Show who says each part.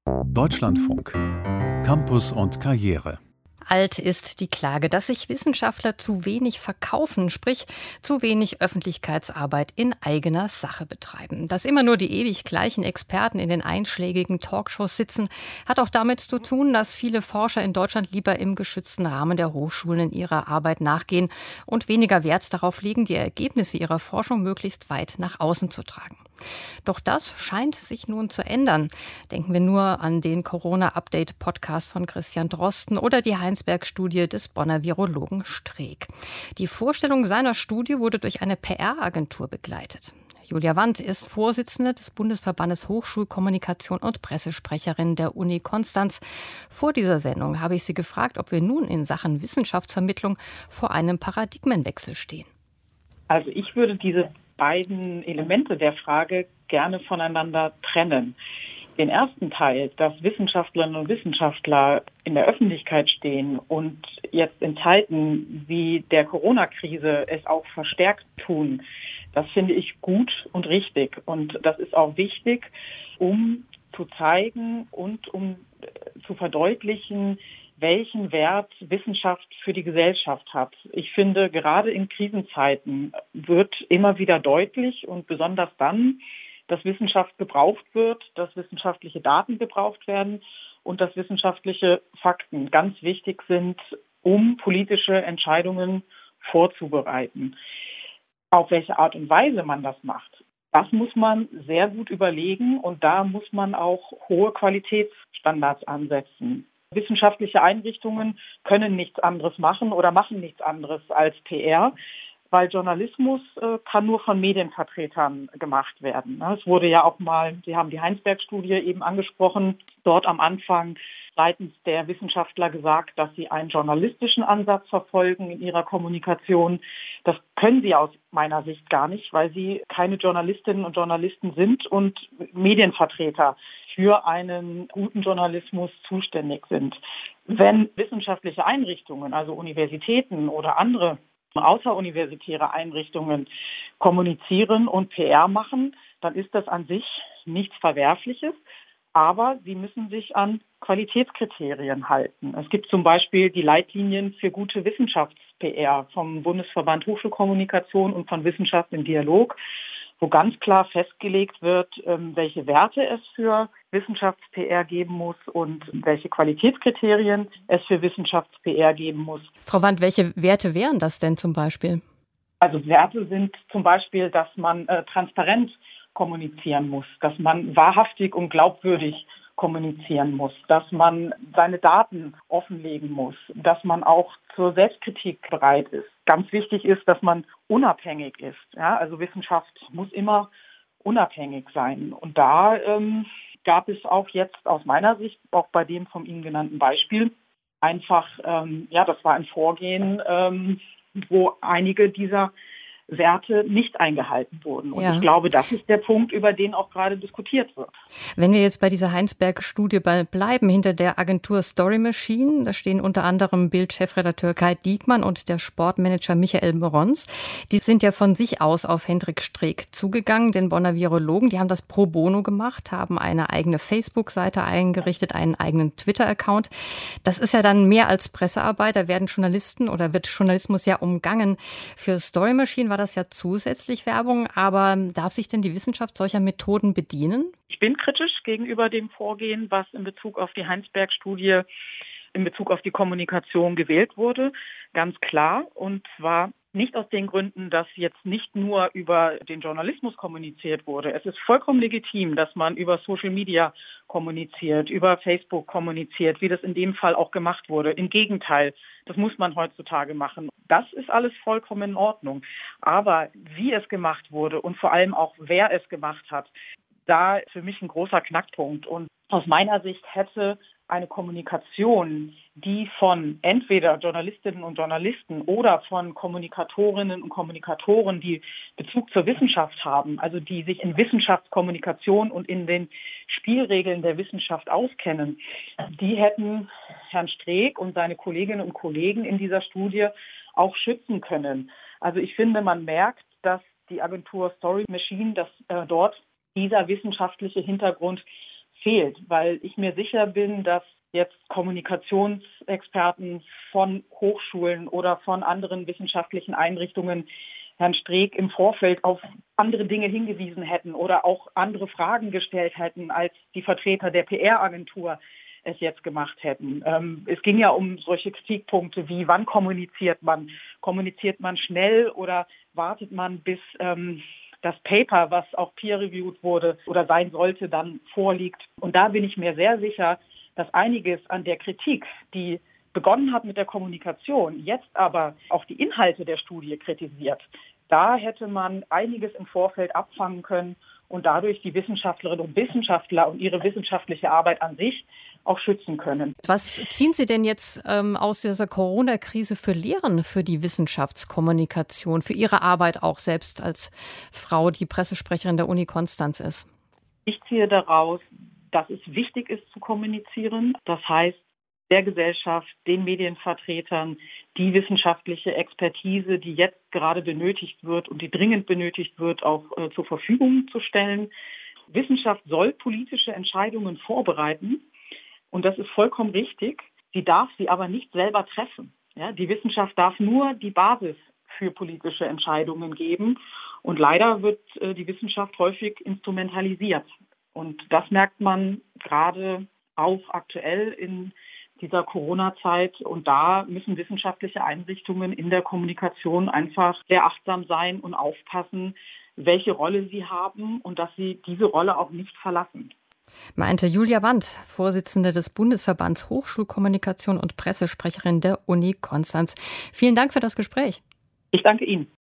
Speaker 1: Deutschlandfunk. Campus und Karriere.
Speaker 2: Alt ist die Klage, dass sich Wissenschaftler zu wenig verkaufen, sprich zu wenig Öffentlichkeitsarbeit in eigener Sache betreiben. Dass immer nur die ewig gleichen Experten in den einschlägigen Talkshows sitzen, hat auch damit zu tun, dass viele Forscher in Deutschland lieber im geschützten Rahmen der Hochschulen in ihrer Arbeit nachgehen und weniger Wert darauf legen, die Ergebnisse ihrer Forschung möglichst weit nach außen zu tragen. Doch das scheint sich nun zu ändern. Denken wir nur an den Corona-Update-Podcast von Christian Drosten oder die Heinsberg-Studie des Bonner Virologen Streeck. Die Vorstellung seiner Studie wurde durch eine PR-Agentur begleitet. Julia Wandt ist Vorsitzende des Bundesverbandes Hochschulkommunikation und Pressesprecherin der Uni Konstanz. Vor dieser Sendung habe ich sie gefragt, ob wir nun in Sachen Wissenschaftsvermittlung vor einem Paradigmenwechsel stehen.
Speaker 3: Also ich würde diese beiden Elemente der Frage gerne voneinander trennen. Den ersten Teil, dass Wissenschaftlerinnen und Wissenschaftler in der Öffentlichkeit stehen und jetzt in Zeiten wie der Corona-Krise es auch verstärkt tun, das finde ich gut und richtig. Und das ist auch wichtig, um zu zeigen und um zu verdeutlichen, welchen Wert Wissenschaft für die Gesellschaft hat. Ich finde, gerade in Krisenzeiten wird immer wieder deutlich und besonders dann, dass Wissenschaft gebraucht wird, dass wissenschaftliche Daten gebraucht werden und dass wissenschaftliche Fakten ganz wichtig sind, um politische Entscheidungen vorzubereiten. Auf welche Art und Weise man das macht, das muss man sehr gut überlegen und da muss man auch hohe Qualitätsstandards ansetzen. Wissenschaftliche Einrichtungen können nichts anderes machen oder machen nichts anderes als PR, weil Journalismus kann nur von Medienvertretern gemacht werden. Es wurde ja auch mal, Sie haben die Heinsberg-Studie eben angesprochen, dort am Anfang seitens der Wissenschaftler gesagt, dass sie einen journalistischen Ansatz verfolgen in ihrer Kommunikation. Das können sie aus meiner Sicht gar nicht, weil sie keine Journalistinnen und Journalisten sind und Medienvertreter für einen guten Journalismus zuständig sind. Wenn wissenschaftliche Einrichtungen, also Universitäten oder andere außeruniversitäre Einrichtungen kommunizieren und PR machen, dann ist das an sich nichts Verwerfliches. Aber sie müssen sich an Qualitätskriterien halten. Es gibt zum Beispiel die Leitlinien für gute Wissenschafts-PR vom Bundesverband Hochschulkommunikation und von Wissenschaft im Dialog, wo ganz klar festgelegt wird, welche Werte es für Wissenschafts-PR geben muss und welche Qualitätskriterien es für Wissenschafts-PR geben muss.
Speaker 2: Frau Wandt, welche Werte wären das denn zum Beispiel?
Speaker 3: Also Werte sind zum Beispiel, dass man transparent kommunizieren muss, dass man wahrhaftig und glaubwürdig kommunizieren muss, dass man seine Daten offenlegen muss, dass man auch zur Selbstkritik bereit ist. Ganz wichtig ist, dass man unabhängig ist. Ja, also Wissenschaft muss immer unabhängig sein. Und da gab es auch jetzt aus meiner Sicht, auch bei dem von Ihnen genannten Beispiel, einfach, das war ein Vorgehen, wo einige dieser Werte nicht eingehalten wurden. Und ich glaube, das ist der Punkt, über den auch gerade diskutiert wird.
Speaker 2: Wenn wir jetzt bei dieser Heinsberg-Studie bleiben, hinter der Agentur Story Machine, da stehen unter anderem Bild-Chefredakteur Kai Diekmann und der Sportmanager Michael Morons. Die sind ja von sich aus auf Hendrik Streeck zugegangen, den Bonner Virologen. Die haben das pro bono gemacht, haben eine eigene Facebook-Seite eingerichtet, einen eigenen Twitter-Account. Das ist ja dann mehr als Pressearbeit. Da werden Journalisten oder wird Journalismus ja umgangen. Für Story Machine war das ja zusätzlich Werbung, aber darf sich denn die Wissenschaft solcher Methoden bedienen?
Speaker 3: Ich bin kritisch gegenüber dem Vorgehen, was in Bezug auf die Heinsberg-Studie, in Bezug auf die Kommunikation gewählt wurde. Ganz klar. Und zwar nicht aus den Gründen, dass jetzt nicht nur über den Journalismus kommuniziert wurde. Es ist vollkommen legitim, dass man über Social Media kommuniziert, über Facebook kommuniziert, wie das in dem Fall auch gemacht wurde. Im Gegenteil, das muss man heutzutage machen. Das ist alles vollkommen in Ordnung. Aber wie es gemacht wurde und vor allem auch wer es gemacht hat, da ist für mich ein großer Knackpunkt. Und aus meiner Sicht hätte eine Kommunikation, die von entweder Journalistinnen und Journalisten oder von Kommunikatorinnen und Kommunikatoren, die Bezug zur Wissenschaft haben, also die sich in Wissenschaftskommunikation und in den Spielregeln der Wissenschaft auskennen, die hätten Herrn Streeck und seine Kolleginnen und Kollegen in dieser Studie auch schützen können. Also ich finde, man merkt, dass die Agentur Story Machine, dass dort dieser wissenschaftliche Hintergrund fehlt, weil ich mir sicher bin, dass jetzt Kommunikationsexperten von Hochschulen oder von anderen wissenschaftlichen Einrichtungen Herrn Streeck im Vorfeld auf andere Dinge hingewiesen hätten oder auch andere Fragen gestellt hätten, als die Vertreter der PR-Agentur es jetzt gemacht hätten. Es ging ja um solche Kritikpunkte wie, wann kommuniziert man? Kommuniziert man schnell oder wartet man, bis das Paper, was auch peer-reviewed wurde oder sein sollte, dann vorliegt? Und da bin ich mir sehr sicher, dass einiges an der Kritik, die begonnen hat mit der Kommunikation, jetzt aber auch die Inhalte der Studie kritisiert, da hätte man einiges im Vorfeld abfangen können und dadurch die Wissenschaftlerinnen und Wissenschaftler und ihre wissenschaftliche Arbeit an sich auch schützen können.
Speaker 2: Was ziehen Sie denn jetzt aus dieser Corona-Krise für Lehren für die Wissenschaftskommunikation, für Ihre Arbeit auch selbst als Frau, die Pressesprecherin der Uni Konstanz ist?
Speaker 3: Ich ziehe daraus, dass es wichtig ist zu kommunizieren. Das heißt, der Gesellschaft, den Medienvertretern, die wissenschaftliche Expertise, die jetzt gerade benötigt wird und die dringend benötigt wird, auch zur Verfügung zu stellen. Wissenschaft soll politische Entscheidungen vorbereiten und das ist vollkommen richtig. Sie darf sie aber nicht selber treffen. Ja, die Wissenschaft darf nur die Basis für politische Entscheidungen geben und leider wird die Wissenschaft häufig instrumentalisiert. Und das merkt man gerade auch aktuell in dieser Corona-Zeit. Und da müssen wissenschaftliche Einrichtungen in der Kommunikation einfach sehr achtsam sein und aufpassen, welche Rolle sie haben und dass sie diese Rolle auch nicht verlassen.
Speaker 2: Meinte Julia Wandt, Vorsitzende des Bundesverbands Hochschulkommunikation und Pressesprecherin der Uni Konstanz. Vielen Dank für das Gespräch.
Speaker 3: Ich danke Ihnen.